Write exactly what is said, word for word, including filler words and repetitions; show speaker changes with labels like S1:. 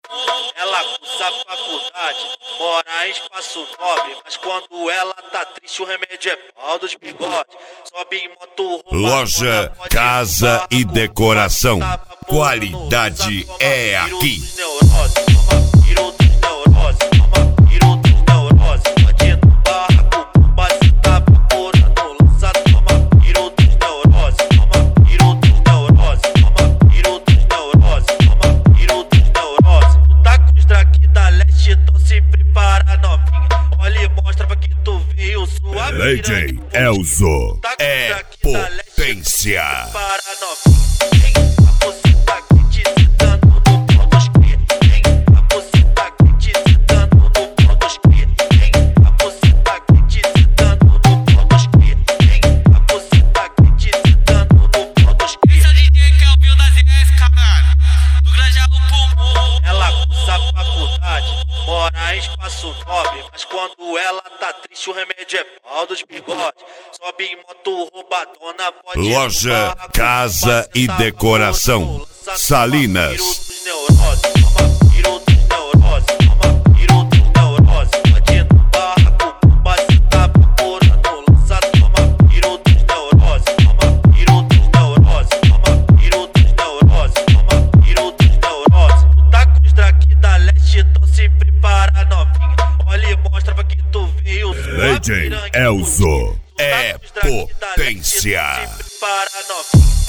S1: Ela cursa faculdade, mora em espaço nobre, mas quando ela tá triste o remédio é pau dos bigodes. Sobe em moto,
S2: Loja, casa e decoração. Qualidade é aqui. D J Elzo é potência.
S1: Ela cursa faculdade, mora em espaço nobre, mas quando ela tá triste o remédio é pau dos bigodes. Sobe em moto roubadona, pode
S2: Loja, casa e decoração. Salinas. D J Elzo é potência.
S1: Para novinha.